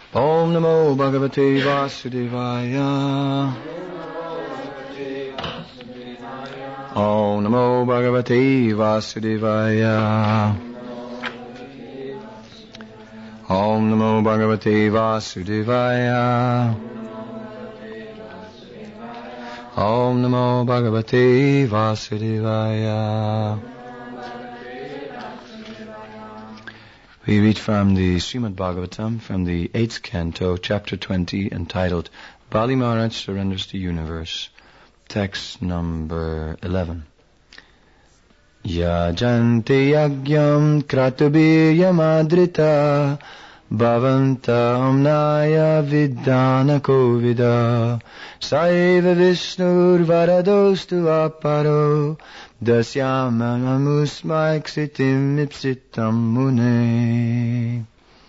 Om Namo Bhagavate Vasudevaya. Om Namo Bhagavate Vasudevaya. Om Namo Bhagavate Vasudevaya. Om Namo Bhagavate Vasudevaya. We read from the Srimad Bhagavatam, from the 8th canto, chapter 20, entitled Bali Maharaj Surrenders the Universe. Text number 11. Yajante yagyam kratubiyamadrita bhavantam naya vidana kovida saiva vishnur varadostu aparo dasyamanamusmaiksitim ipsitam mune.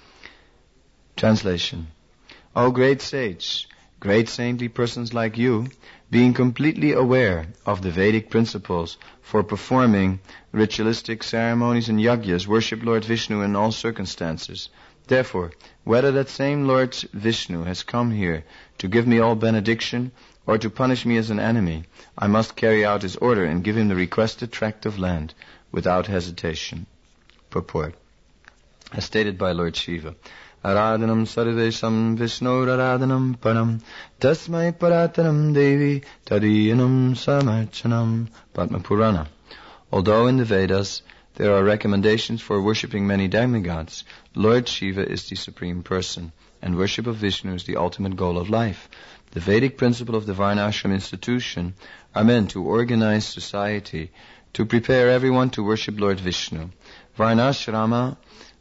Translation. O great sage, great saintly persons like you, being completely aware of the Vedic principles for performing ritualistic ceremonies and yagyas, worship Lord Vishnu in all circumstances. Therefore, whether that same Lord Vishnu has come here to give me all benediction or to punish me as an enemy, I must carry out his order and give him the requested tract of land without hesitation. Purport. As stated by Lord Shiva, Aradhanam sarvesham Vishnu aradhanam param tasmai paratanam devi tadiyanam samarchanam. Padma Purana. Although in the Vedas there are recommendations for worshipping many demigods, Lord Shiva is the Supreme Person, and worship of Vishnu is the ultimate goal of life. The Vedic principle of the Varnashram institution are meant to organize society, to prepare everyone to worship Lord Vishnu. Varnashrama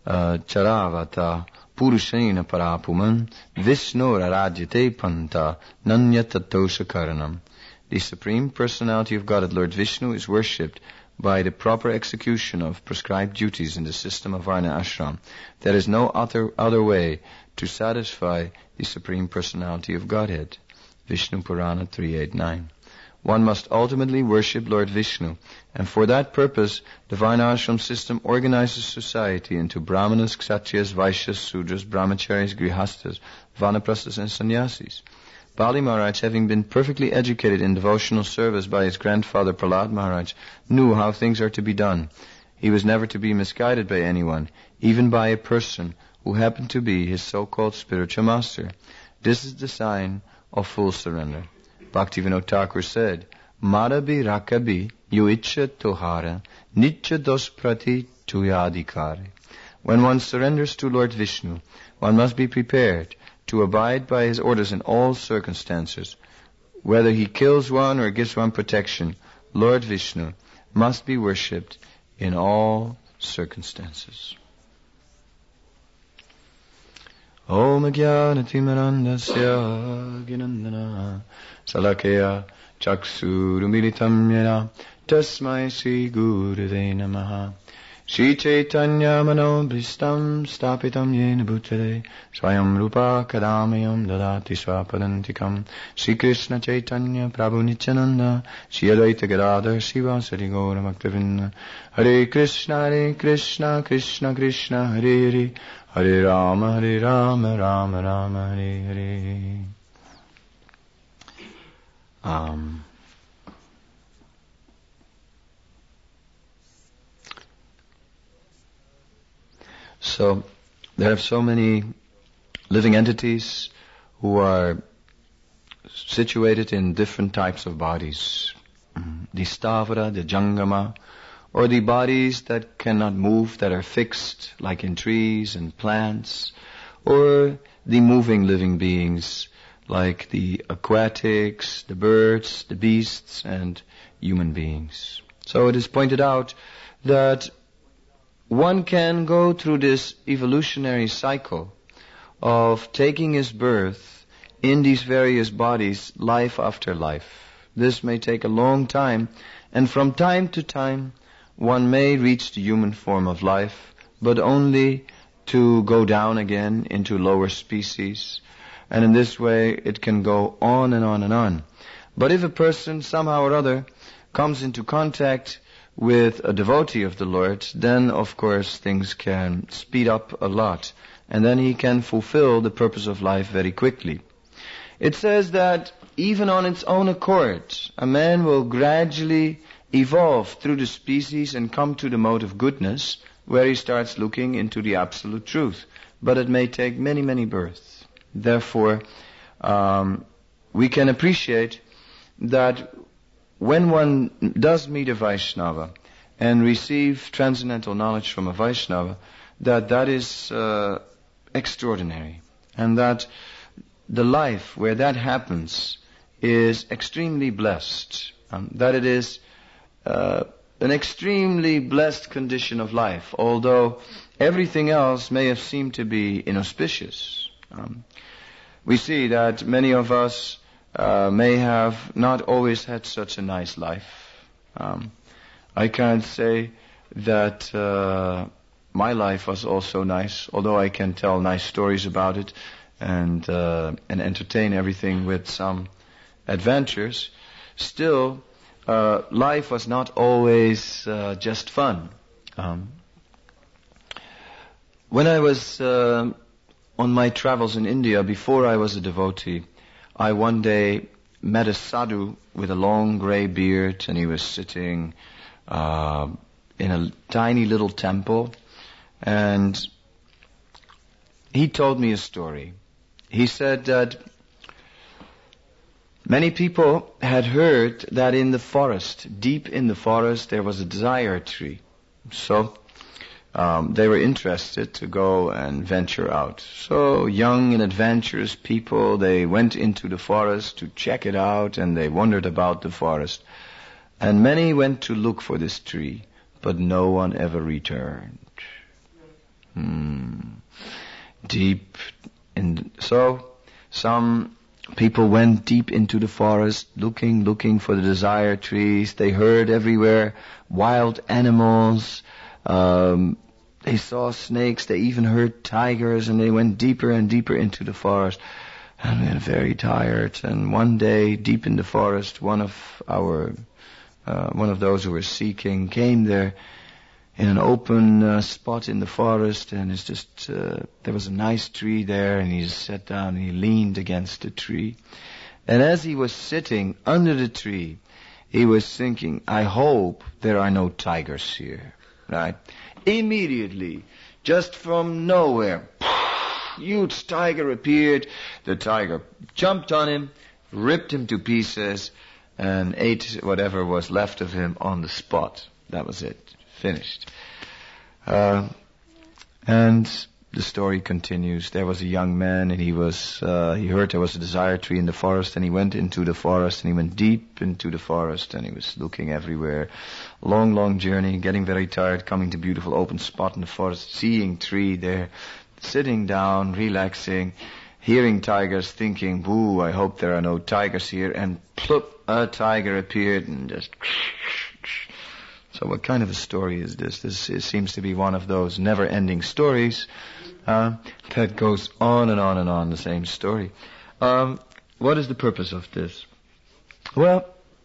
charavata purushena parapuman Vishnu rarajyate panta nanyatatosha karanam. The Supreme Personality of Godhead, Lord Vishnu, is worshipped by the proper execution of prescribed duties in the system of Varna Ashram. There is no other way to satisfy the Supreme Personality of Godhead. Vishnu Purana 389. One must ultimately worship Lord Vishnu, and for that purpose the Varna Ashram system organizes society into Brahmanas, Kshatriyas, Vaishyas, Sudras, Brahmacharis, Grihastas, Vanaprasthas and Sannyasis. Bali Maharaj, having been perfectly educated in devotional service by his grandfather Prahlad Maharaj, knew how things are to be done. He was never to be misguided by anyone, even by a person who happened to be his so-called spiritual master. This is the sign of full surrender. Bhaktivinoda Thakur said, Marabi rakabi yuicha tohara nitya dosprati tuyadikare. When one surrenders to Lord Vishnu, one must be prepared to abide by his orders in all circumstances. Whether he kills one or gives one protection, Lord Vishnu must be worshipped in all circumstances. Om Jnanatimirandasya Ginandana Salakaya Chaksurumilitam Yena Tasmai Sri Gurave Namaha. Shri Chaitanya Manobhishtam Stapitam Yena Bhutale Swayam Rupa Kadamayam Dadati Swapadantikam. Shri Krishna Chaitanya Prabhu Nityananda Shri Advaita Gadadhar Srivasadi Gaura Bhaktavinda. Hare Krishna Krishna Krishna Hare Hare Hare Rama Rama Rama Hare Hare. So there are so many living entities who are situated in different types of bodies. The Stavara, the Jangama, or the bodies that cannot move, that are fixed, like in trees and plants, or the moving living beings, like the aquatics, the birds, the beasts, and human beings. So it is pointed out that one can go through this evolutionary cycle of taking his birth in these various bodies, life after life. This may take a long time, and from time to time, one may reach the human form of life, but only to go down again into lower species. And in this way, it can go on and on and on. But if a person somehow or other comes into contact with a devotee of the Lord, then of course things can speed up a lot. and then he can fulfill the purpose of life very quickly. It says that even on its own accord, a man will gradually evolve through the species and come to the mode of goodness, where he starts looking into the absolute truth. But it may take many, many births. Therefore, we can appreciate that when one does meet a Vaishnava and receive transcendental knowledge from a Vaishnava, that is extraordinary. And that the life where that happens is extremely blessed. That it is an extremely blessed condition of life, although everything else may have seemed to be inauspicious. We see that many of us may have not always had such a nice life. I can't say that my life was also nice, although I can tell nice stories about it and entertain everything with some adventures. Still, life was not always just fun. When I was on my travels in India, before I was a devotee, I one day met a sadhu with a long grey beard, and he was sitting in a tiny little temple, and he told me a story. He said that many people had heard that in the forest, deep in the forest, there was a desire tree. So they were interested to go and venture out. So young and adventurous people, they went into the forest to check it out, and they wandered about the forest. And many went to look for this tree, but no one ever returned. So some people went deep into the forest looking for the desired trees. They heard everywhere wild animals. They saw snakes. They even heard tigers, and they went deeper and deeper into the forest. And they were very tired. And one day, deep in the forest, one of those who were seeking came there in an open spot in the forest, and it's just there was a nice tree there, and he just sat down and he leaned against the tree. And as he was sitting under the tree, he was thinking, I hope there are no tigers here, right? Immediately, just from nowhere, huge tiger appeared. The tiger jumped on him, ripped him to pieces, and ate whatever was left of him on the spot. That was it. Finished. And the story continues. There was a young man, and he heard there was a desire tree in the forest, and he went into the forest, and he went deep into the forest, and he was looking everywhere. Long, long journey, getting very tired, coming to a beautiful open spot in the forest, seeing tree there, sitting down, relaxing, hearing tigers, thinking, boo, I hope there are no tigers here, and plop, a tiger appeared, and just... So what kind of a story is this? This seems to be one of those never-ending stories that goes on and on and on, the same story. What is the purpose of this? Well,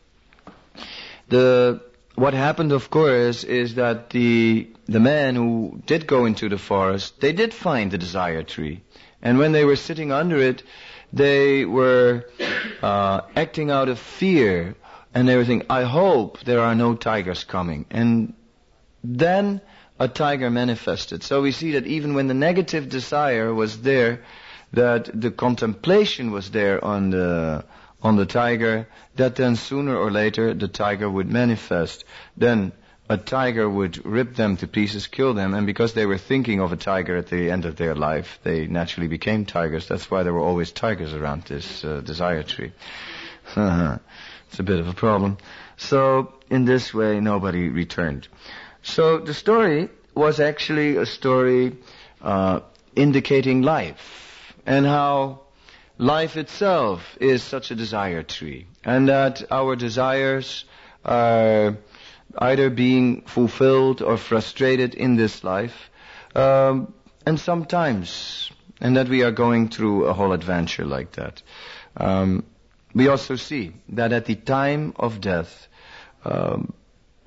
what happened, of course, is that the man who did go into the forest, they did find the desire tree. And when they were sitting under it, they were acting out of fear. And they were thinking, I hope there are no tigers coming. And then a tiger manifested. So we see that even when the negative desire was there, that the contemplation was there on the tiger, that then sooner or later the tiger would manifest. Then a tiger would rip them to pieces, kill them, and because they were thinking of a tiger at the end of their life, they naturally became tigers. That's why there were always tigers around this desire tree. It's a bit of a problem. So, in this way, nobody returned. So, the story was actually a story indicating life, and how life itself is such a desire tree, and that our desires are either being fulfilled or frustrated in this life, and sometimes, and that we are going through a whole adventure like that. We also see that at the time of death,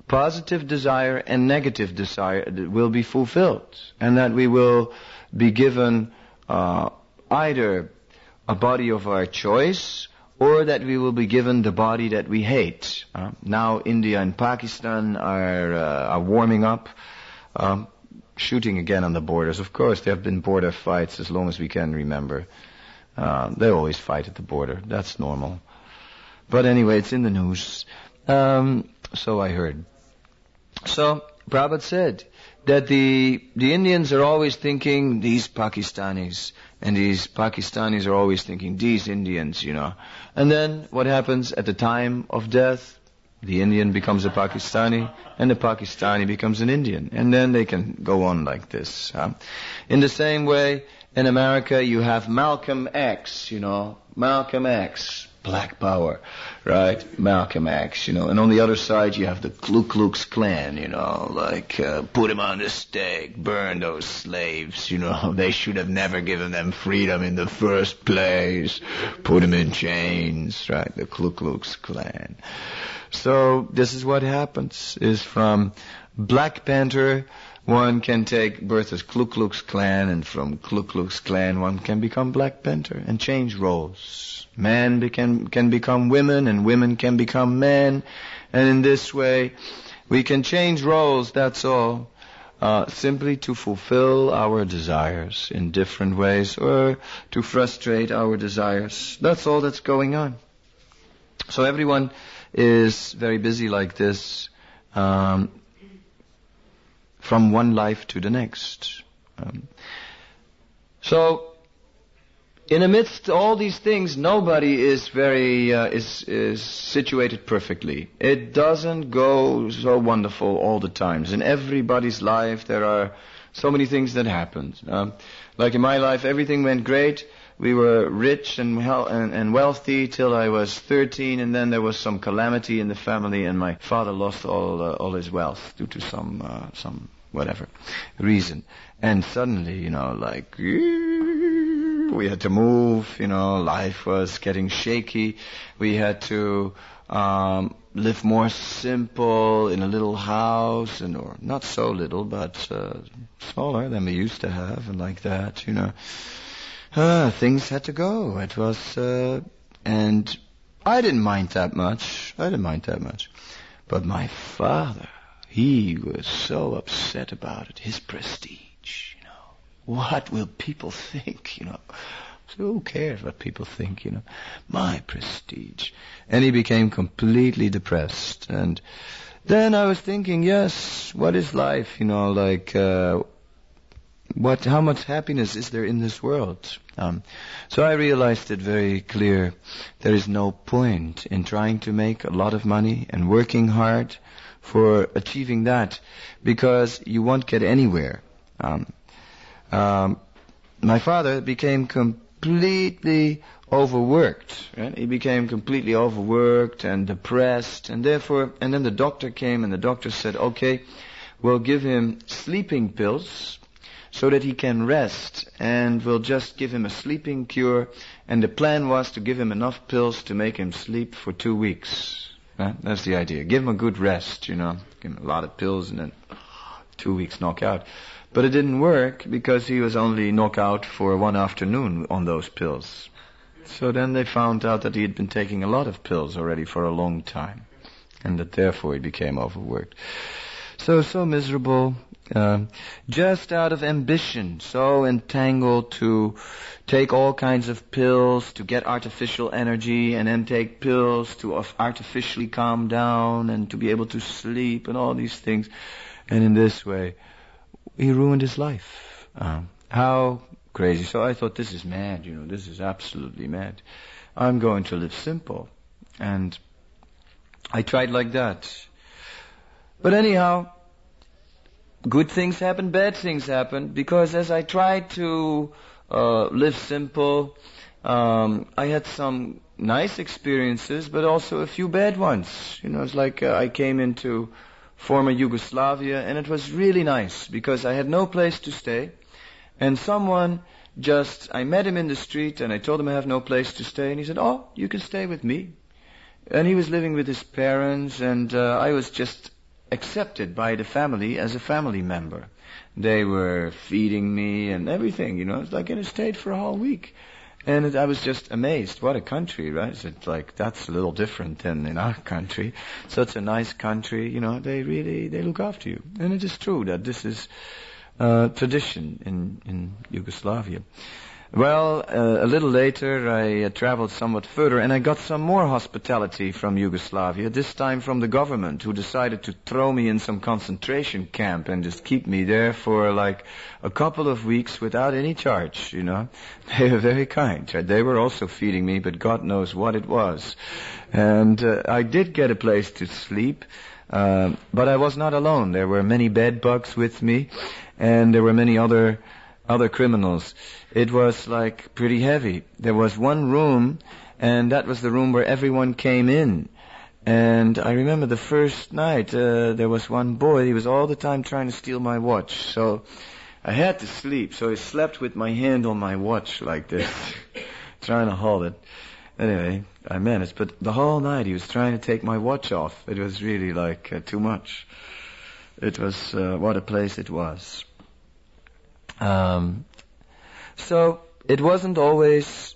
positive desire and negative desire will be fulfilled, and that we will be given either a body of our choice, or that we will be given the body that we hate. Now India and Pakistan are warming up, shooting again on the borders. Of course, there have been border fights as long as we can remember. They always fight at the border. That's normal. But anyway, it's in the news. So I heard. So Prabhupada said that the Indians are always thinking these Pakistanis, and these Pakistanis are always thinking these Indians, And then what happens at the time of death? The Indian becomes a Pakistani, and the Pakistani becomes an Indian. And then they can go on like this. In the same way, in America, you have Malcolm X, Malcolm X. Black power, right? Malcolm X, and on the other side you have the Ku Klux Klan, put him on the stake, burn those slaves, they should have never given them freedom in the first place, put them in chains, right? The Ku Klux Klan. So this is what happens, is from Black Panther, one can take birth as Ku Klux Klan, and from Ku Klux Klan one can become Black Panther and change roles. Men can become women, and women can become men. And in this way, we can change roles, that's all, simply to fulfill our desires in different ways, or to frustrate our desires. That's all that's going on. So everyone is very busy like this, from one life to the next. So, in amidst all these things, nobody is is situated perfectly. It doesn't go so wonderful all the times. In everybody's life, there are so many things that happen. Like in my life, everything went great. We were rich and wealthy till I was 13, and then there was some calamity in the family, and my father lost all his wealth due to some whatever reason. And suddenly, we had to move, life was getting shaky. We had to live more simple in a little house, or not so little, but smaller than we used to have, and like that, things had to go. It was, and I didn't mind that much. But my father, he was so upset about it, his prestige. What will people think, So who cares what people think, My prestige. And he became completely depressed. And then I was thinking, yes, what is life, how much happiness is there in this world? So I realized it very clear. There is no point in trying to make a lot of money and working hard for achieving that, because you won't get anywhere. My father became completely overworked. Right? He became completely overworked and depressed, and then the doctor came, and the doctor said, okay, we'll give him sleeping pills so that he can rest, and we'll just give him a sleeping cure. And the plan was to give him enough pills to make him sleep for 2 weeks. Right? That's the idea. Give him a good rest, Give him a lot of pills, and then 2 weeks knockout. But it didn't work, because he was only knocked out for one afternoon on those pills. So then they found out that he had been taking a lot of pills already for a long time, and that therefore he became overworked. So miserable, just out of ambition, so entangled to take all kinds of pills to get artificial energy, and then take pills to artificially calm down and to be able to sleep and all these things. And in this way, he ruined his life. How crazy. So I thought, this is mad, this is absolutely mad. I'm going to live simple. And I tried like that. But anyhow, good things happen, bad things happen, because as I tried to live simple, I had some nice experiences, but also a few bad ones. It's like I came into former Yugoslavia, and it was really nice, because I had no place to stay, and I met him in the street, and I told him I have no place to stay, and he said, you can stay with me. And he was living with his parents, and I was just accepted by the family as a family member. They were feeding me and everything, It's like, and I stayed for a whole week. And I was just amazed. What a country, right? It's like, that's a little different than in our country. Such a nice country, they look after you. And it is true that this is tradition in Yugoslavia. Well, a little later I traveled somewhat further and I got some more hospitality from Yugoslavia, this time from the government, who decided to throw me in some concentration camp and just keep me there for like a couple of weeks without any charge, They were very kind. They were also feeding me, but God knows what it was. And I did get a place to sleep, but I was not alone. There were many bed bugs with me, and there were many other criminals. It was like pretty heavy. There was one room, and that was the room where everyone came in. And I remember the first night, there was one boy, he was all the time trying to steal my watch. So I had to sleep, so I slept with my hand on my watch like this, trying to hold it. Anyway, I managed, but the whole night he was trying to take my watch off. It was really like too much. It was, what a place it was. So it wasn't always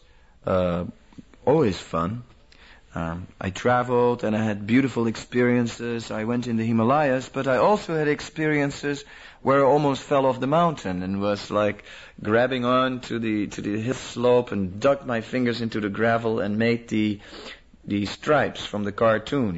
fun. I traveled and I had beautiful experiences. I went in the Himalayas, but I also had experiences where I almost fell off the mountain and was like grabbing on to the hill slope and dug my fingers into the gravel and made the stripes from the cartoon,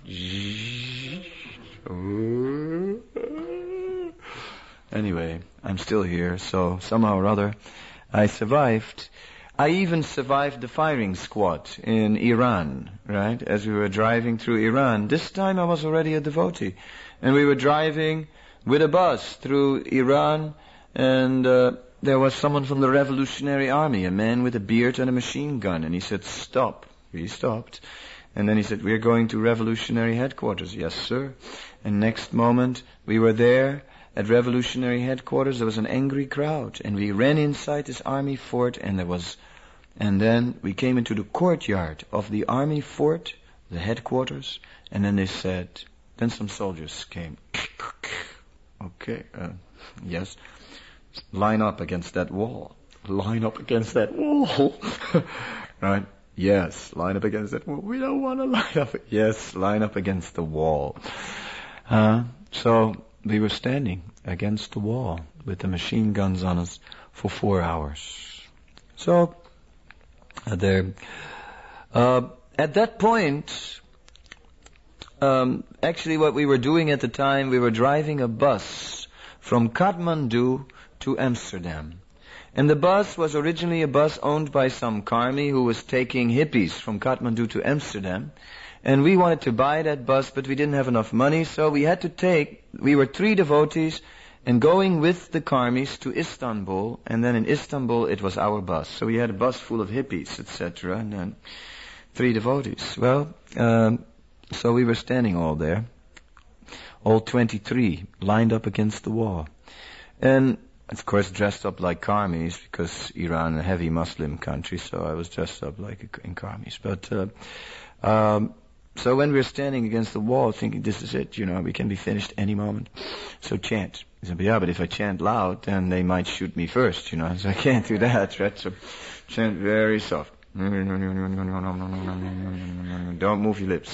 Anyway, I'm still here, so somehow or other I survived. I even survived the firing squad in Iran, right? As we were driving through Iran. This time I was already a devotee. And we were driving with a bus through Iran, and there was someone from the Revolutionary Army, a man with a beard and a machine gun, and he said, "Stop." We stopped. And then he said, "We're going to Revolutionary Headquarters." "Yes, sir." And next moment we were there. At Revolutionary Headquarters, there was an angry crowd, and we ran inside this army fort, and then we came into the courtyard of the army fort, the headquarters, and then they said, then some soldiers came. Okay, yes, line up against that wall. Line up against that wall. Right? Yes, line up against that wall. We don't want to line up. Yes, line up against the wall. So we were standing against the wall with the machine guns on us for 4 hours. So at that point, actually what we were doing at the time, we were driving a bus from Kathmandu to Amsterdam. And the bus was originally a bus owned by some karmi who was taking hippies from Kathmandu to Amsterdam. And we wanted to buy that bus, but we didn't have enough money, so we were 3 devotees, and going with the karmis to Istanbul, and then in Istanbul it was our bus. So we had a bus full of hippies, etc., and then 3 devotees. Well, so we were standing all there, all 23, lined up against the wall. And, of course, dressed up like karmis, because Iran, a heavy Muslim country, so I was dressed up like in karmis. But, so when we were standing against the wall, thinking, this is it, we can be finished any moment. So chant. He said, yeah, but if I chant loud, then they might shoot me first, so I can't do that, right? So chant very soft. Don't move your lips.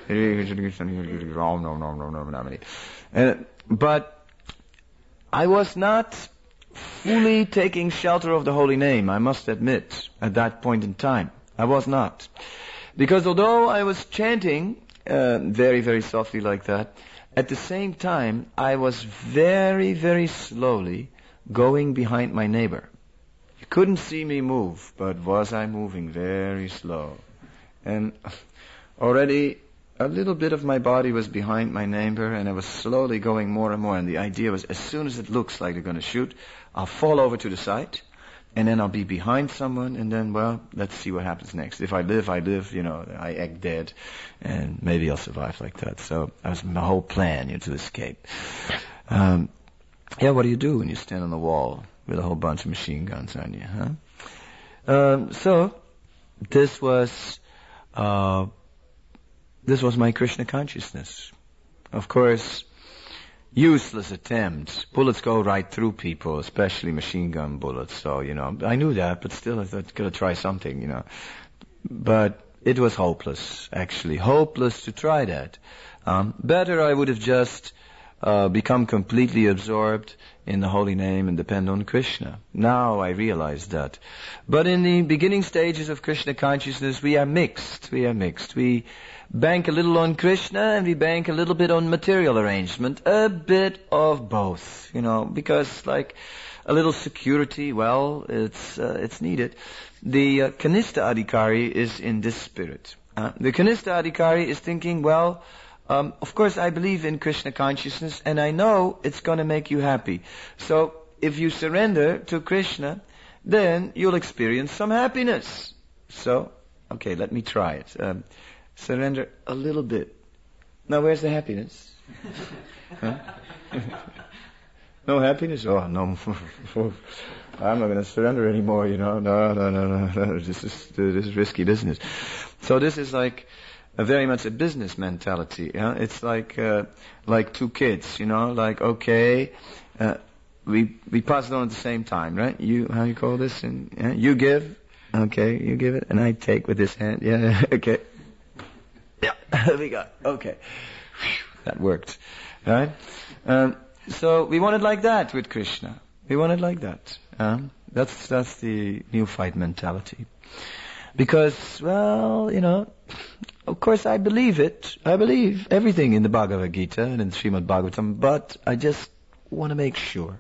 But I was not fully taking shelter of the holy name, I must admit, at that point in time. I was not. Because although I was chanting very, very softly like that, at the same time, I was very, very slowly going behind my neighbor. You couldn't see me move, but was I moving very slow? And already a little bit of my body was behind my neighbor, and I was slowly going more and more. And the idea was, as soon as it looks like they're going to shoot, I'll fall over to the side, and then I'll be behind someone, and then, well, let's see what happens next. If I live, I act dead, and maybe I'll survive like that. So that was my whole plan, to escape. What do you do when you stand on the wall with a whole bunch of machine guns on you, huh? So this was my Krishna consciousness. of course, useless attempts. Bullets go right through people, especially machine gun bullets. So, I knew that, but still I thought, gotta try something, But it was hopeless, actually. Hopeless to try that. Better I would have just become completely absorbed in the holy name and depend on Krishna. Now I realize that. But in the beginning stages of Krishna consciousness, we are mixed. We bank a little on Krishna and we bank a little bit on material arrangement. A bit of both, because like a little security, well, it's needed. The Kanistha Adhikari is in this spirit. The Kanistha Adhikari is thinking, well, of course I believe in Krishna consciousness and I know it's going to make you happy. So if you surrender to Krishna, then you'll experience some happiness. So, okay, let me try it. Surrender a little bit. Now where's the happiness? Huh? No happiness? Oh, no. I'm not going to surrender anymore, No. This is risky business. So this is like very much a business mentality. It's like two kids, like, okay, we pass it on at the same time, right? How you call this? You give, okay, you give it, and I take with this hand, yeah, okay. Yeah, we got, okay. Whew, that worked, right? So we want it like that with Krishna. We want it like that. That's the neophyte mentality. Because, well, of course I believe it. I believe everything in the Bhagavad Gita and in Srimad Bhagavatam, but I just want to make sure.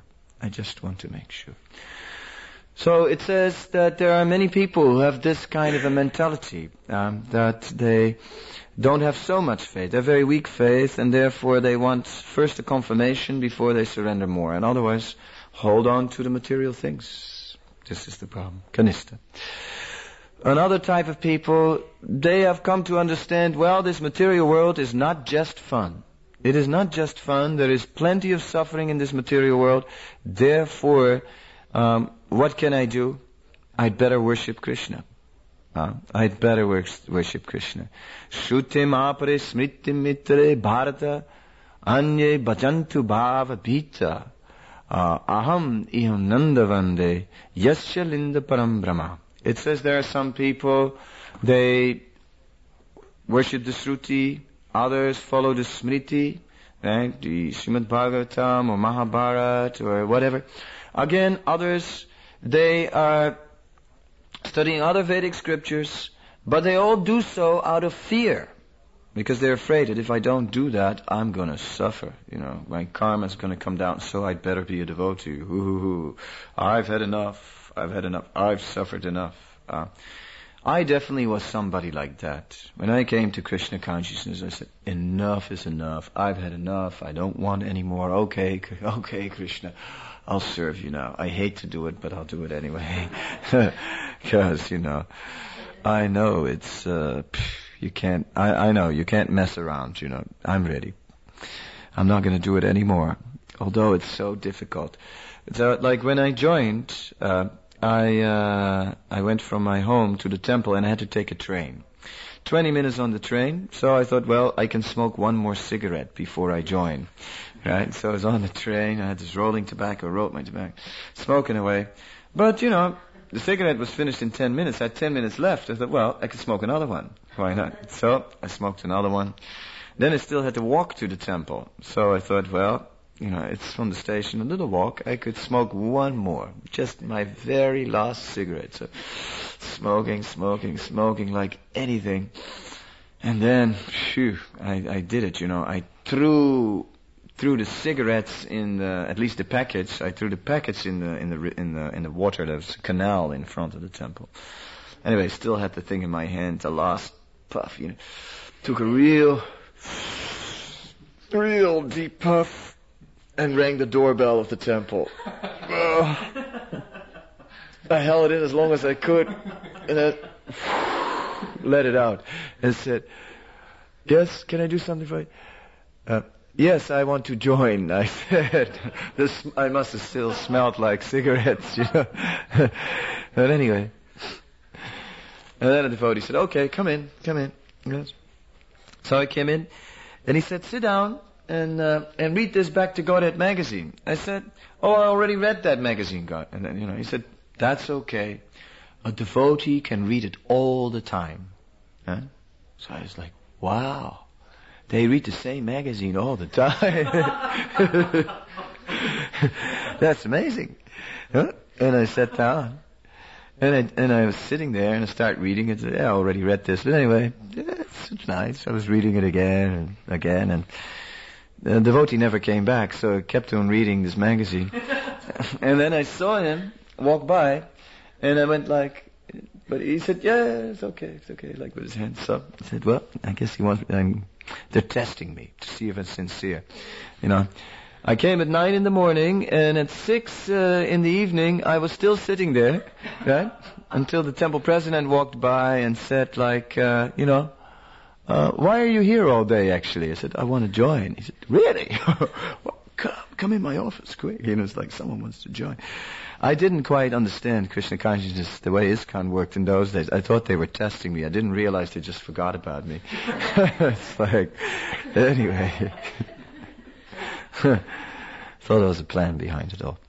So it says that there are many people who have this kind of a mentality, that they don't have so much faith. They're very weak faith, and therefore they want first a confirmation before they surrender more, and otherwise hold on to the material things. This is the problem. Kanistha. Another type of people, they have come to understand, well, this material world is not just fun. It is not just fun. There is plenty of suffering in this material world. Therefore, what can I do? I'd better worship Krishna. I'd better worship Krishna. Shrutim apare smritim mitre bharata anye bhajantu bhava bhita aham iham nandavande yasya linda param brahma. It says there are some people, they worship the Shruti, others follow the Smriti, right? The Srimad Bhagavatam or Mahabharata or whatever. Again, others, they are studying other Vedic scriptures, but they all do so out of fear. Because they're afraid that if I don't do that, I'm going to suffer. My karma is going to come down, so I'd better be a devotee. I've had enough. I've suffered enough. I definitely was somebody like that. When I came to Krishna consciousness, I said, enough is enough. I've had enough. I don't want any more. Okay, Krishna, I'll serve you now. I hate to do it, but I'll do it anyway. Because, I know it's, you can't, I know, you can't mess around, I'm ready. I'm not going to do it anymore. Although it's so difficult. So, like when I joined, I went from my home to the temple and I had to take a train. 20 minutes on the train, so I thought, well, I can smoke one more cigarette before I join. Right? So I was on the train, I had this rolled my tobacco, smoking away. But, the cigarette was finished in 10 minutes. I had 10 minutes left. I thought, well, I could smoke another one. Why not? So I smoked another one. Then I still had to walk to the temple. So I thought, well, it's from the station, a little walk. I could smoke one more. Just my very last cigarette. So smoking like anything. And then, I did it, I threw the cigarettes in at least the package. I threw the package in the water. There was a canal in front of the temple. Anyway, I still had the thing in my hand, the last puff, Took a real deep puff. And rang the doorbell of the temple. I held it in as long as I could, and I let it out. And said, yes, can I do something for you? Yes, I want to join, I said. I must have still smelled like cigarettes, But anyway. And then the devotee said, okay, come in. Yes. So I came in, and he said, sit down. and read this Back to Godhead magazine. I said, oh, I already read that magazine, God. And then, he said, that's okay. A devotee can read it all the time. Huh? So I was like, wow. They read the same magazine all the time. That's amazing. Huh? And I sat down. And I was sitting there and I started reading it. I already read this. But anyway, it's nice. I was reading it again and again. And the devotee never came back. So I kept on reading this magazine. And then I saw him walk by. And I went like, but he said, yeah, it's okay, like with his hands up. I said, well, I guess he wants, they're testing me to see if it's sincere. I came at 9 a.m, and at 6 in the evening, I was still sitting there, right? Until the temple president walked by and said, like, why are you here all day, actually? I said, I want to join. He said, really? Well, come in my office, quick. It's like someone wants to join. I didn't quite understand Krishna consciousness the way ISKCON worked in those days. I thought they were testing me. I didn't realize they just forgot about me. It's like, anyway. Thought there was a plan behind it all.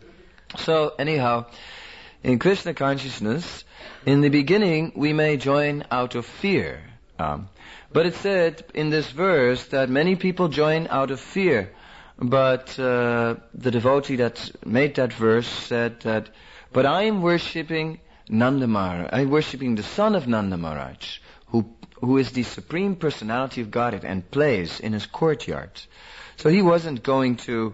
So, anyhow, in Krishna consciousness, in the beginning, we may join out of fear. But it said in this verse that many people join out of fear. But the devotee that made that verse said that, but I am worshipping Nanda Maharaj. I'm worshipping the son of Nanda Maharaj, who is the Supreme Personality of Godhead and plays in his courtyard. So he wasn't going to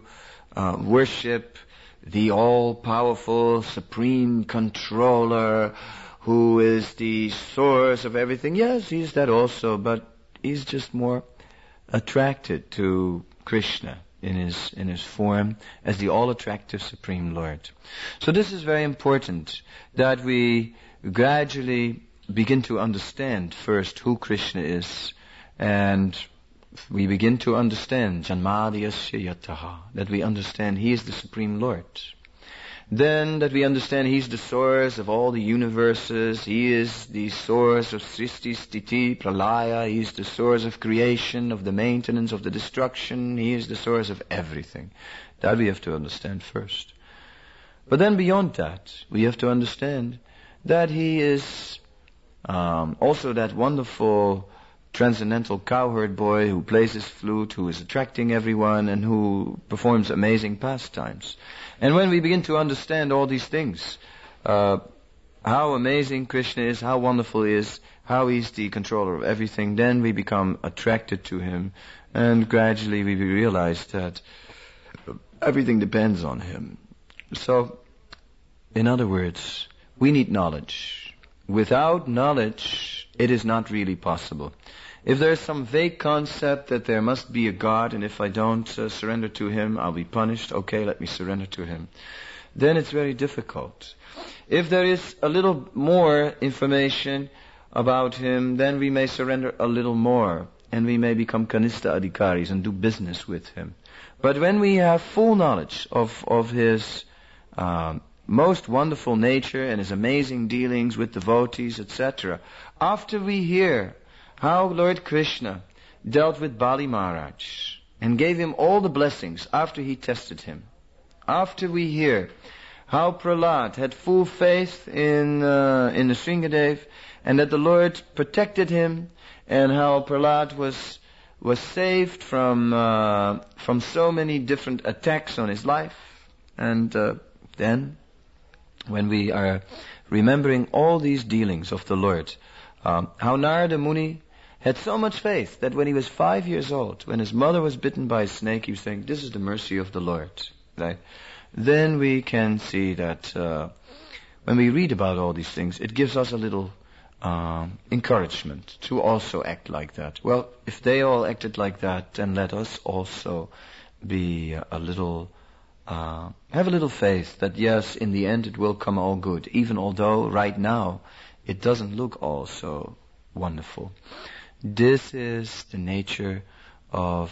worship the all-powerful Supreme Controller who is the source of everything. Yes, he's that also, but he's just more attracted to Krishna in his form as the all-attractive Supreme Lord. So this is very important, that we gradually begin to understand first who Krishna is, and we begin to understand Janmadhyasya Yataha, that we understand he is the Supreme Lord. Then that we understand he's the source of all the universes, he is the source of Srishti, Sthiti, Pralaya, he's the source of creation, of the maintenance, of the destruction, he is the source of everything. That we have to understand first. But then beyond that, we have to understand that he is also that wonderful transcendental cowherd boy who plays his flute, who is attracting everyone, and who performs amazing pastimes. And when we begin to understand all these things, how amazing Krishna is, how wonderful he is, how he's the controller of everything, then we become attracted to him, and gradually we realize that everything depends on him. So, in other words, we need knowledge. Without knowledge, it is not really possible. If there is some vague concept that there must be a God, and if I don't surrender to him, I'll be punished, okay, let me surrender to him, then it's very difficult. If there is a little more information about him, then we may surrender a little more, and we may become Kanistha Adhikaris and do business with him. But when we have full knowledge of his most wonderful nature and his amazing dealings with devotees, etc., after we hear how Lord Krishna dealt with Bali Maharaj and gave him all the blessings after he tested him, after we hear how Prahlad had full faith in the Sringadev and that the Lord protected him, and how Prahlad was saved from so many different attacks on his life, and then when we are remembering all these dealings of the Lord, how Narada Muni had so much faith that when he was 5 years old, when his mother was bitten by a snake, he was saying, this is the mercy of the Lord. Right? Then we can see that when we read about all these things, it gives us a little encouragement to also act like that. Well, if they all acted like that, then let us also be a little, have a little faith that yes, in the end it will come all good, even although right now it doesn't look all so wonderful. This is the nature of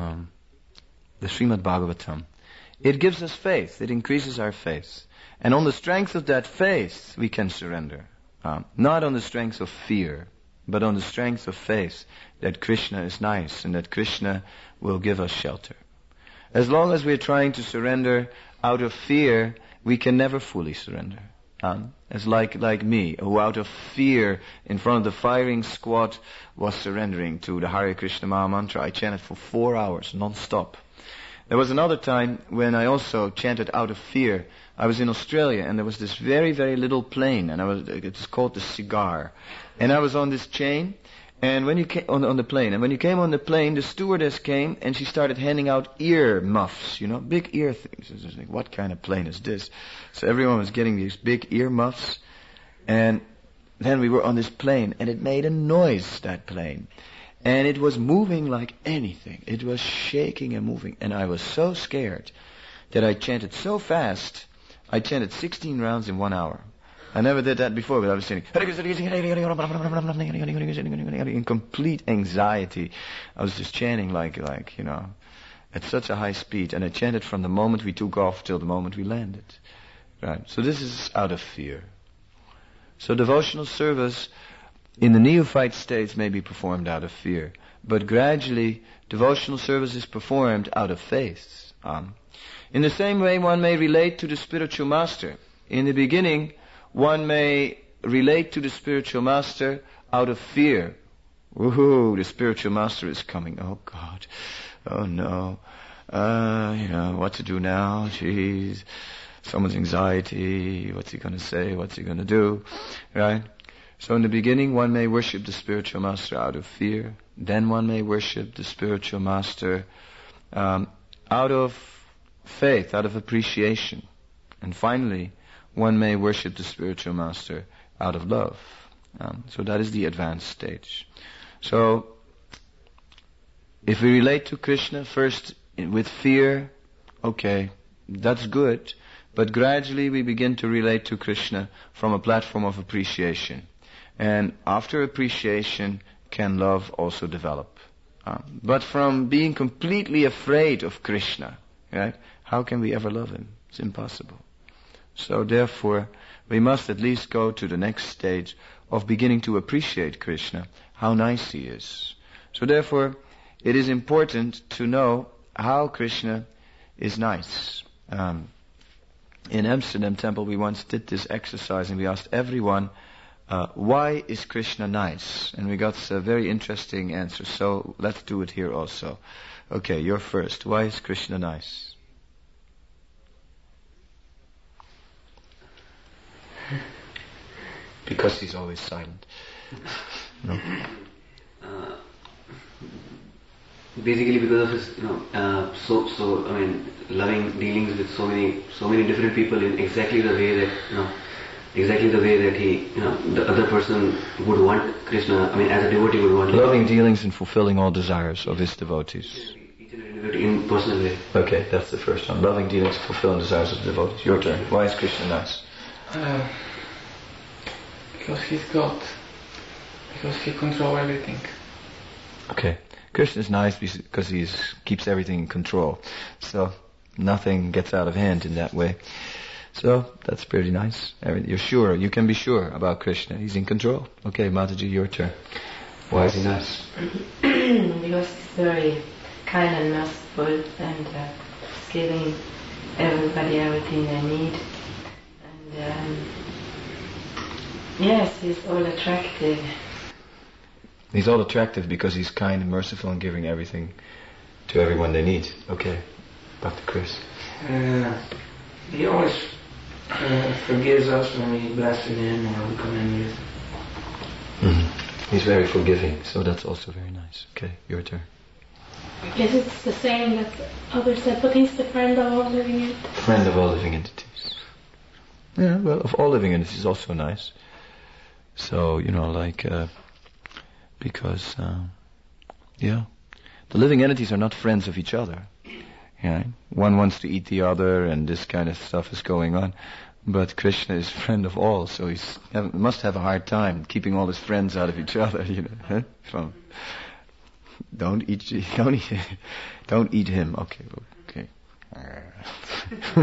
the Srimad Bhagavatam. It gives us faith. It increases our faith. And on the strength of that faith, we can surrender. Not on the strength of fear. but on the strength of faith that Krishna is nice and that Krishna will give us shelter. As long as we're trying to surrender out of fear, we can never fully surrender. As like me, who out of fear in front of the firing squad was surrendering to the Hare Krishna Maha Mantra. I chanted for 4 hours, non-stop. There was another time when I also chanted out of fear. I was in Australia and there was this very, very little plane, and it's called the Cigar. And I was on this chain, and when you came on the plane, and when you came on the plane, the stewardess came and she started handing out ear muffs, big ear things. I was like, what kind of plane is this? So everyone was getting these big ear muffs, and then we were on this plane, and it made a noise, that plane. And it was moving like anything. It was shaking and moving. And I was so scared that I chanted so fast. I chanted 16 rounds in 1 hour. I never did that before, but I was saying, in complete anxiety. I was just chanting like, at such a high speed. And I chanted from the moment we took off till the moment we landed. Right. So this is out of fear. So devotional service in the neophyte states may be performed out of fear, but gradually devotional service is performed out of faith. In the same way, one may relate to the spiritual master. In the beginning, one may relate to the spiritual master out of fear. Woohoo, the spiritual master is coming. Oh God, oh no, what to do now? Jeez, someone's anxiety. What's he going to say? What's he going to do? Right? So in the beginning, one may worship the spiritual master out of fear. Then one may worship the spiritual master out of faith, out of appreciation. And finally, one may worship the spiritual master out of love. So that is the advanced stage. So if we relate to Krishna first with fear, okay, that's good. But gradually we begin to relate to Krishna from a platform of appreciation. And after appreciation, can love also develop? But from being completely afraid of Krishna, right? How can we ever love him? It's impossible. So therefore, we must at least go to the next stage of beginning to appreciate Krishna, how nice he is. So therefore, it is important to know how Krishna is nice. In Amsterdam Temple, we once did this exercise and we asked everyone, why is Krishna nice? And we got a very interesting answer. So let's do it here also. Okay, you're first. Why is Krishna nice? Because he's always silent. No? Basically because of his, loving dealings with so many different people in exactly the way that, he, the other person would want Krishna, as a devotee would want. Loving dealings and fulfilling all desires of his devotees. Each and every devotee in personal way. Okay, that's the first one. Loving dealings and fulfilling desires of the devotees. Your turn. Why is Krishna nice? Because he's God. Because he controls everything. Okay. Krishna is nice because he keeps everything in control. So nothing gets out of hand in that way. So that's pretty nice. You're sure. You can be sure about Krishna. He's in control. Okay, Mataji, your turn. Why is he nice? Because he's very kind and merciful and giving everybody everything they need. And yes, he's all attractive. He's all attractive because he's kind and merciful and giving everything to everyone they need. Okay, Dr. Chris. He always forgives us when we blaspheme him or we come in with. Mm-hmm. He's very forgiving, so that's also very nice. Okay, your turn. Yes, it's the same that others said, but he's the friend of all living entities. Friend of all living entities. Yeah, well, of all living entities is also nice. So, because, the living entities are not friends of each other. Yeah, one wants to eat the other, and this kind of stuff is going on. But Krishna is friend of all, so he must have a hard time keeping all his friends out of each other. Don't eat him. Okay.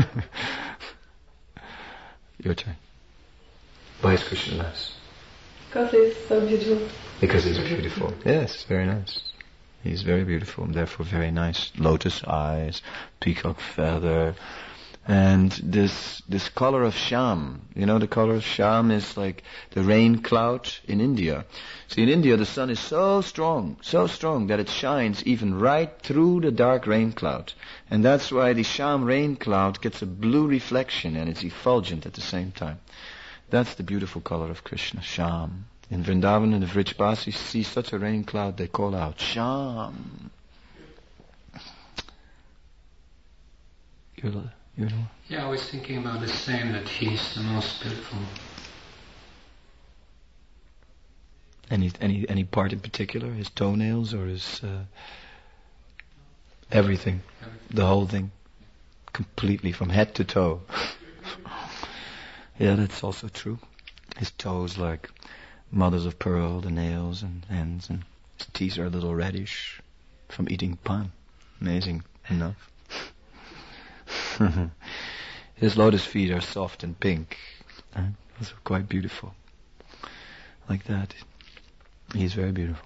Your turn. Why is Krishna nice? Because he's so beautiful. Because he's beautiful. Yes, very nice. He's very beautiful and therefore very nice. Lotus eyes, peacock feather, and this color of sham. You know, the color of sham is like the rain cloud in India. See, in India the sun is so strong that it shines even right through the dark rain cloud. And that's why the sham rain cloud gets a blue reflection and it's effulgent at the same time. That's the beautiful color of Krishna, sham. In Vrindavan and the Vrij see such a rain cloud, they call out, Sham. You know? Yeah, I was thinking about the same, that he's the most beautiful. Any part in particular? His toenails or his... Everything. The whole thing. Completely, from head to toe. Yeah, that's also true. His toes like mothers of pearl, the nails and hands, and his teeth are a little reddish from eating pan. Amazing enough. His lotus feet are soft and pink. Those are quite beautiful. Like that. He's very beautiful.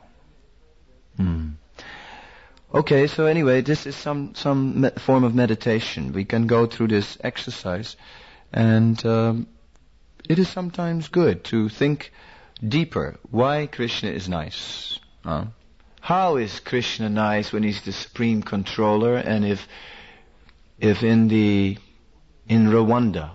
Okay, so anyway, this is some form of meditation. We can go through this exercise, and it is sometimes good to think deeper. Why Krishna is nice? How is Krishna nice when he's the supreme controller, and if in Rwanda,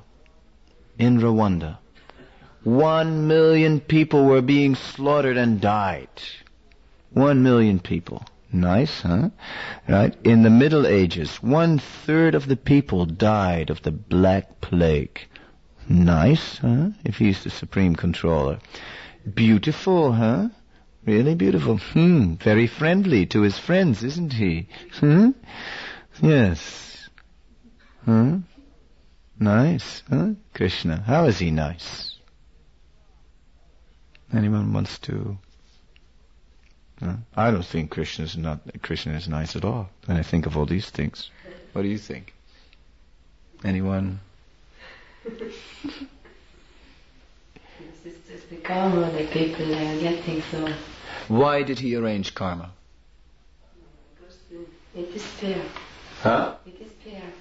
1 million people were being slaughtered and died. 1 million people. Nice, huh? Right? In the Middle Ages, 1/3 of the people died of the Black Plague. Nice, huh? If he's the supreme controller. Beautiful, huh? Really beautiful. Very friendly to his friends, isn't he? Yes. Nice, huh? Krishna. How is he nice? Anyone wants to... I don't think Krishna is nice at all when I think of all these things. What do you think? Anyone? It's just the karma that people are getting, so... Why did he arrange karma? Because it is fair. Huh? It is fair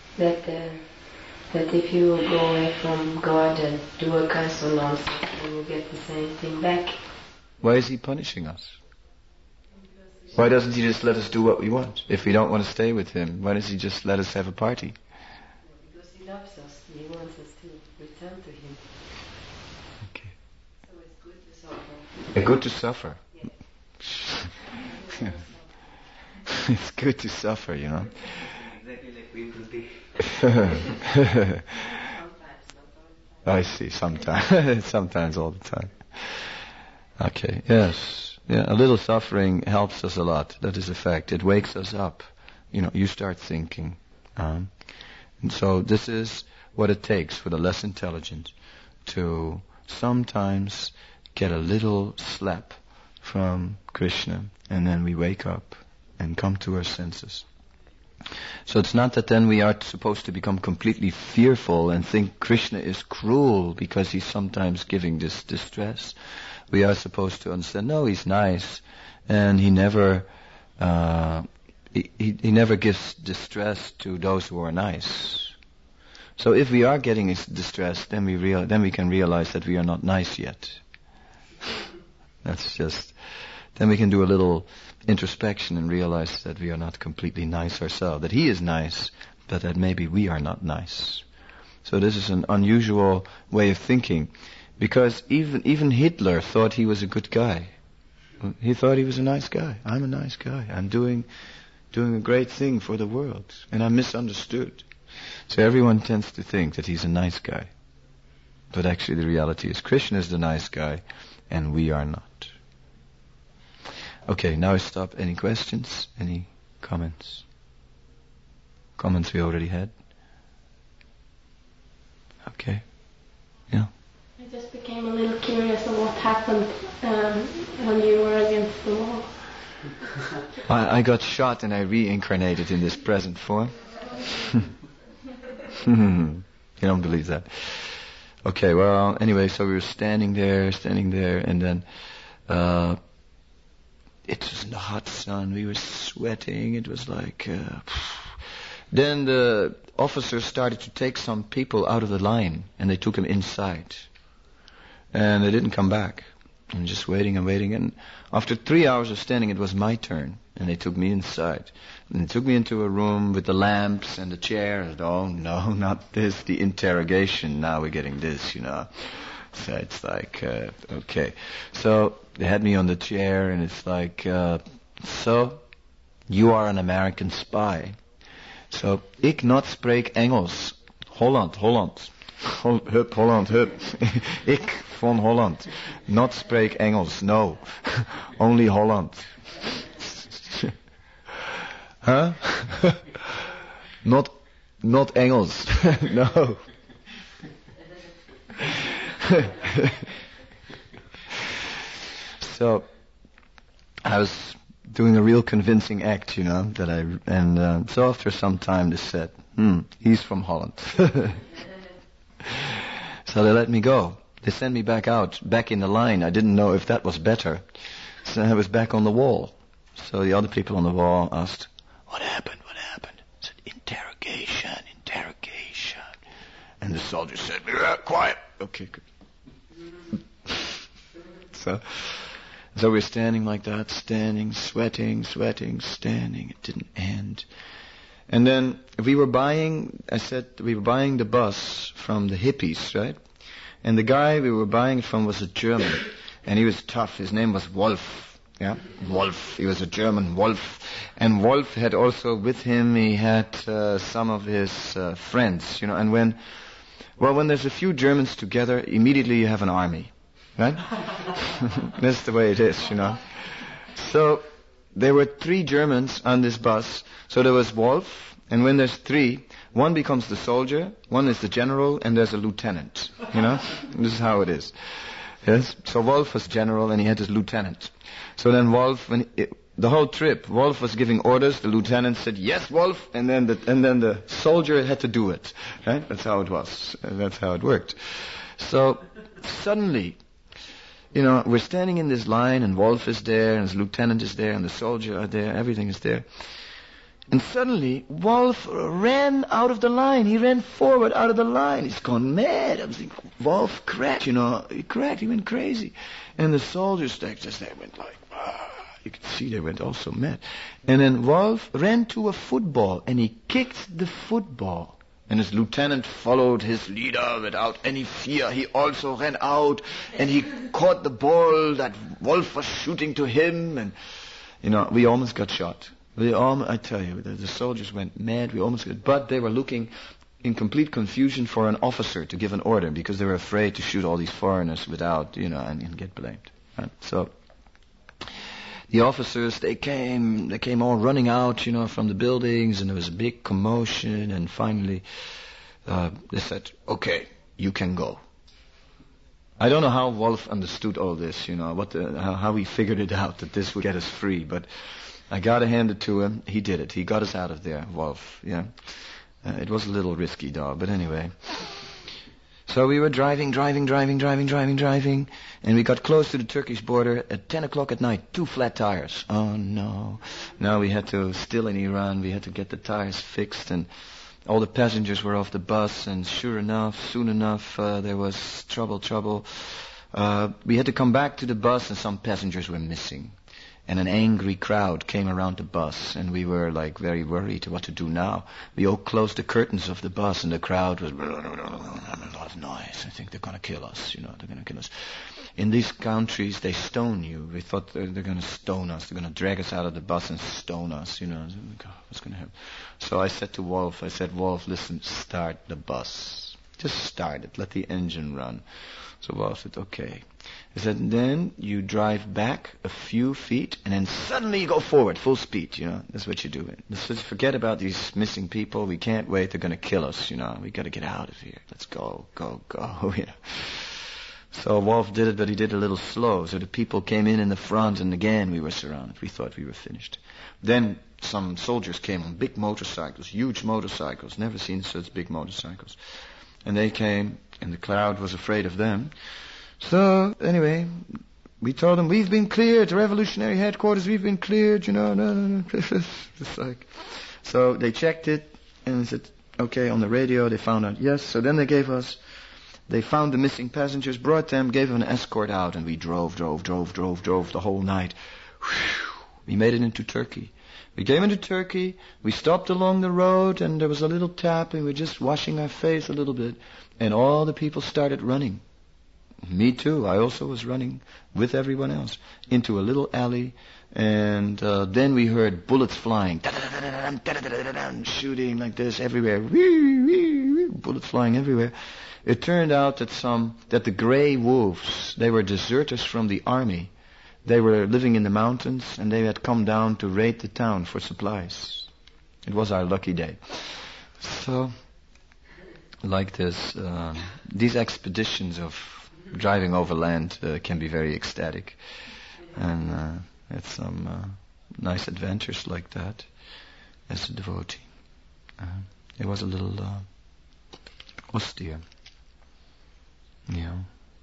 that if you go away from God and do a consonance, then you get the same thing back. Why is he punishing us? Why doesn't he just let us do what we want? If we don't want to stay with him, why does he just let us have a party? Because he loves us. He wants us to return to him. Okay. So it's good to suffer. Good to suffer. Yeah. It's good to suffer, you know. Exactly like we could be. Sometimes, not all the time. I see, sometimes. Sometimes all the time. Okay, yes. Yeah, a little suffering helps us a lot. That is a fact. It wakes us up. You know, you start thinking. And so this is what it takes for the less intelligent to sometimes get a little slap from Krishna, and then we wake up and come to our senses. So it's not that then we are supposed to become completely fearful and think Krishna is cruel because he's sometimes giving this distress. We are supposed to understand, no, he's nice, and he never he never gives distress to those who are nice. So if we are getting distress, then we can realize that we are not nice yet. Then we can do a little introspection and realize that we are not completely nice ourselves, that he is nice, but that maybe we are not nice. So this is an unusual way of thinking, because even Hitler thought he was a good guy. He thought he was a nice guy. I'm a nice guy. I'm doing a great thing for the world, and I'm misunderstood. So everyone tends to think that he's a nice guy. But actually the reality is Krishna is the nice guy, and we are not. Okay, now I stop. Any questions? Any comments? Comments we already had? Okay. Yeah. I just became a little curious on what happened when you were against the wall. I got shot and I reincarnated in this present form. You don't believe that? Okay, well, anyway, so we were standing there, and then it was in the hot sun. We were sweating. It was like... Then the officers started to take some people out of the line, and they took them inside. And they didn't come back. I'm just waiting and waiting. And after 3 hours of standing, it was my turn. And they took me inside. And they took me into a room with the lamps and the chair. And, oh, no, not this, the interrogation. Now we're getting this, you know. So it's like, okay. So they had me on the chair, and it's like, so you are an American spy. So, ik not spreek Engels. Holland. Holland, hup. Ik van Holland. Not spreek Engels, no. Only Holland. Huh? Not Engels. No. So, I was doing a real convincing act, you know, so after some time they said, he's from Holland. So they let me go. They sent me back in the line. I didn't know if that was better. So I was back on the wall. So the other people on the wall asked, what happened? I said, interrogation. And the soldier said, quiet. Okay, good. So we're standing like that, sweating, standing. It didn't end. And then we were buying the bus from the hippies, right? And the guy we were buying it from was a German. And he was tough. His name was Wolf. Yeah, Wolf. He was a German, Wolf. And Wolf had also with him, he had some of his friends, you know. And when there's a few Germans together, immediately you have an army. Right? That's the way it is, you know. So there were 3 Germans on this bus. So there was Wolf, and when there's 3, one becomes the soldier, one is the general, and there's a lieutenant. You know? This is how it is. Yes? So Wolf was general, and he had his lieutenant. So then Wolf, the whole trip, Wolf was giving orders. The lieutenant said, yes, Wolf, and then the soldier had to do it. Right? That's how it was. That's how it worked. So suddenly, you know, we're standing in this line, and Wolf is there, and his lieutenant is there, and the soldier are there, everything is there. And suddenly, Wolf ran out of the line. He ran forward out of the line. He's gone mad. I was thinking, Wolf cracked, you know. He went crazy. And the soldiers, they went like, you could see they went all so mad. And then Wolf ran to a football, and he kicked the football. And his lieutenant followed his leader without any fear. He also ran out, and he caught the ball that Wolf was shooting to him. And, you know, we almost got shot. I tell you, the soldiers went mad. But they were looking in complete confusion for an officer to give an order, because they were afraid to shoot all these foreigners without, you know, and get blamed. Right? So the officers, they came all running out, you know, from the buildings, and there was a big commotion, and finally they said, okay, you can go. I don't know how Wolf understood all this, you know, how he figured it out that this would get us free, but I gotta hand it to him. He did it. He got us out of there, Wolf, yeah. It was a little risky, though, but anyway. So we were driving, and we got close to the Turkish border at 10 o'clock at night, 2 flat tires. Oh, no. Now we had to, still in Iran, we had to get the tires fixed, and all the passengers were off the bus, and sure enough, soon enough, there was trouble. We had to come back to the bus, and some passengers were missing. And an angry crowd came around the bus, and we were like very worried what to do now. We all closed the curtains of the bus, and the crowd was a lot of noise. I think they're going to kill us, you know, they're going to kill us. In these countries, they stone you. We thought they're going to stone us. They're going to drag us out of the bus and stone us, you know. God, what's going to happen? So I said to Wolf, Wolf, listen, start the bus. Just start it. Let the engine run. So Wolf said, okay. He said, then you drive back a few feet, and then suddenly you go forward, full speed, you know. That's what you do. Just forget about these missing people. We can't wait. They're going to kill us, you know. We got to get out of here. Let's go, you know. So Wolf did it, but he did it a little slow. So the people came in the front, and again we were surrounded. We thought we were finished. Then some soldiers came on big motorcycles, huge motorcycles. Never seen such big motorcycles. And they came, and the crowd was afraid of them. So, anyway, we told them, we've been cleared, the revolutionary headquarters, we've been cleared, no. It's like, so they checked it, and said, okay, on the radio, they found out, yes. So then they found the missing passengers, brought them, gave them an escort out, and we drove the whole night. We made it into Turkey. We came into Turkey, we stopped along the road, and there was a little tap, and we were just washing our face a little bit, and all the people started running. Me too, I also was running with everyone else into a little alley, and then we heard bullets flying, shooting like this everywhere, bullets flying everywhere. It turned out that the Grey Wolves, they were deserters from the army. They were living in the mountains, and they had come down to raid the town for supplies. It was our lucky day. So, like this, these expeditions of driving overland can be very ecstatic. And had some nice adventures like that as a devotee. It was a little austere. Yeah.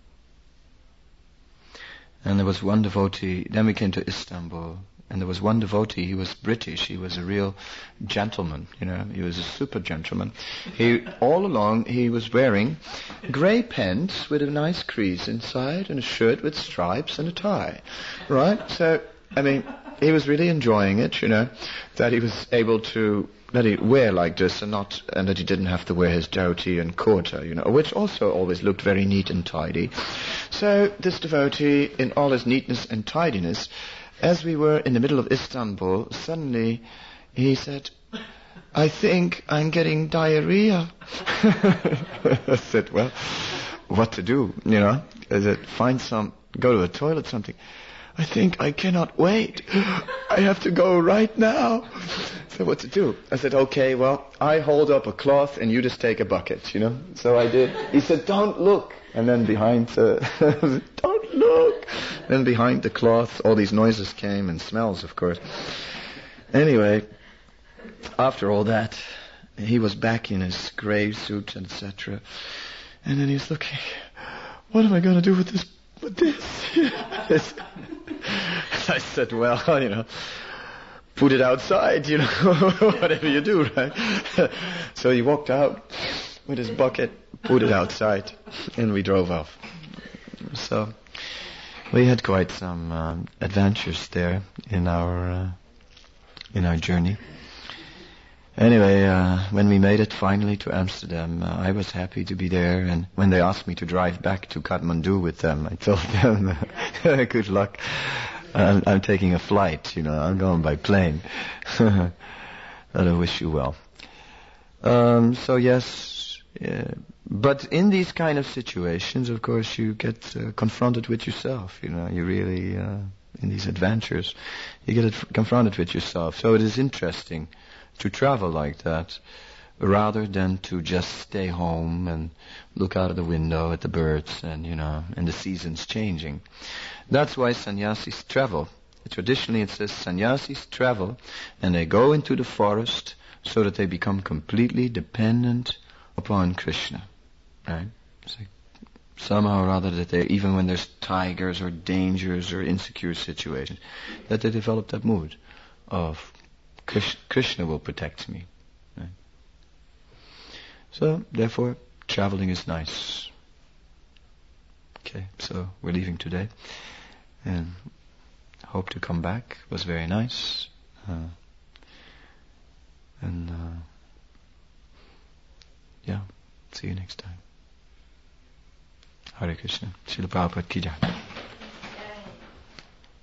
And there was one devotee, then we came to Istanbul, and there was one devotee, he was British, he was a real gentleman, he was a super gentleman. All along he was wearing grey pants with a nice crease inside, and a shirt with stripes and a tie, right? So, he was really enjoying it, that he was able to, that he'd wear like this and that he didn't have to wear his dhoti and kurta, which also always looked very neat and tidy. So this devotee, in all his neatness and tidiness, as we were in the middle of Istanbul, suddenly he said, I think I'm getting diarrhea. I said, well, what to do, I said, go to the toilet, something. I think I cannot wait. I have to go right now. So what to do? I said, okay, well, I hold up a cloth and you just take a bucket, So I did. He said, don't look. And then don't look. Then behind the cloth, all these noises came and smells, of course. Anyway, after all that, he was back in his grey suit, etc. And then he's looking, what am I going to do with this? I said, well, put it outside, whatever you do, right? So he walked out with his bucket, put it outside, and we drove off. So we had quite some adventures there in our journey. Anyway, when we made it finally to Amsterdam, I was happy to be there, and when they asked me to drive back to Kathmandu with them, I told them, good luck, I'm taking a flight, I'm going by plane. But I wish you well. So yes, but in these kind of situations, of course, you get confronted with yourself, you really, in these adventures, you get confronted with yourself. So it is interesting to travel like that, rather than to just stay home and look out of the window at the birds and the seasons changing. That's why sannyasis travel. Traditionally it says sannyasis travel and they go into the forest so that they become completely dependent upon Krishna. Right? So somehow or other that they, even when there's tigers or dangers or insecure situations, that they develop that mood of Krishna will protect me. Right? So, therefore, traveling is nice. Okay, so we're leaving today. And hope to come back. It was very nice. See you next time. Hare Krishna. Srila Prabhupada ki jai.